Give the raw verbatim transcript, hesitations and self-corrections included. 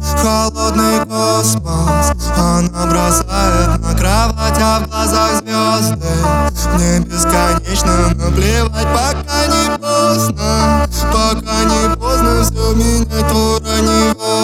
холодный космос. Она бросает на кровать, а в глазах звезды. Мне бесконечно наплевать, пока не поздно. Пока не поздно все менять, ура, не важно.